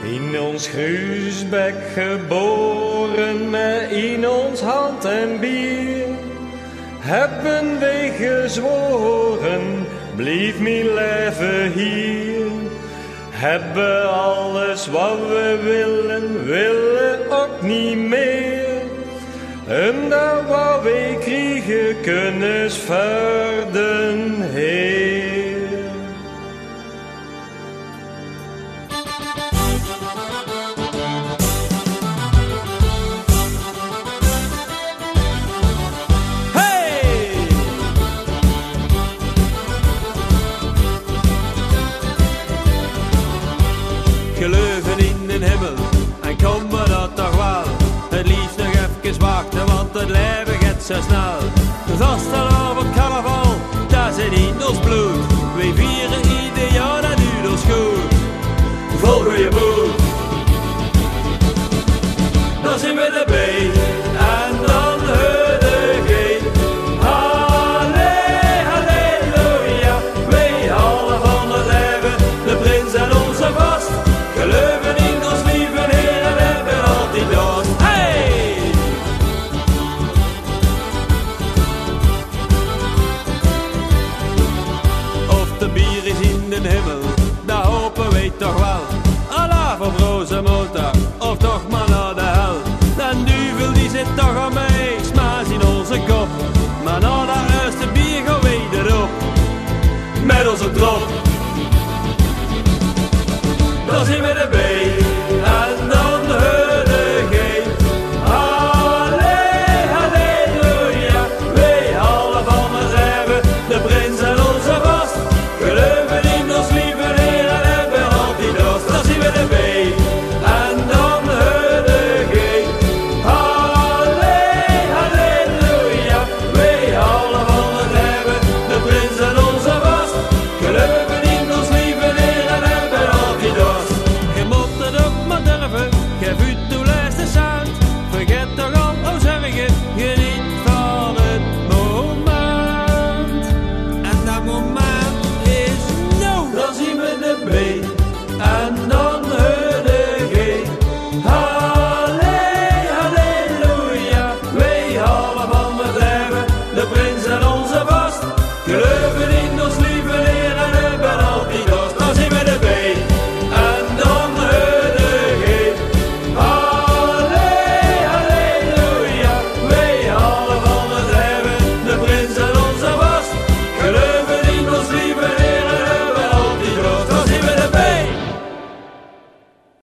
In ons Gruusbek geboren, met in ons hand en bier, hebben wij gezworen, blijf mijn leven hier. Hebben alles wat we willen ook niet meer. En dat wat wij krijgen, kunnen verden Heer. Geloven in de hemel, en kom me dat toch wel. Het liefst nog even wachten, want het leven gaat zo snel. Vastelavond carnaval, dat zit in ons bloed. Wij vieren ieder jaar, dat doet ons goed. Vol goeie boel. Dan zien we erbij, en dan hoor de geen. Halle, halleluja, wij houden van het leven, de prins en onze vast. Geloven in ons lieve Heer en hebben altijd dorst. Hey! Of de bier is in de hemel, dat hopen wij toch wel. Allah voor broze motor, of toch maar naar de hel. Den duivel die zit toch aan mij, smaas in onze kop. Maar na dat eerste bier gaan wij erop, met onze trop. Dan zien we erbij, en dan hoor de geen. Halle, halleluja, wij houden van het leven, de prins en onze vast. Geloven in ons lieve Heer en hebben altijd dorst. Dan zien we erbij, en dan hoor de geen. Halle, halleluja, wij houden van het leven, de prins en onze vast. Geloven in ons lieve Heer en hebben altijd dorst. Je moet het ook maar durven, geef u toe laatste cent. Vergeet toch al, oh zorgen, geniet van het moment. En dat moment is nu. Dan zien we erbij, en dan hoor de geen. Halle, halleluja, wij houden van het leven, de prins en onze vast. Geloven in ons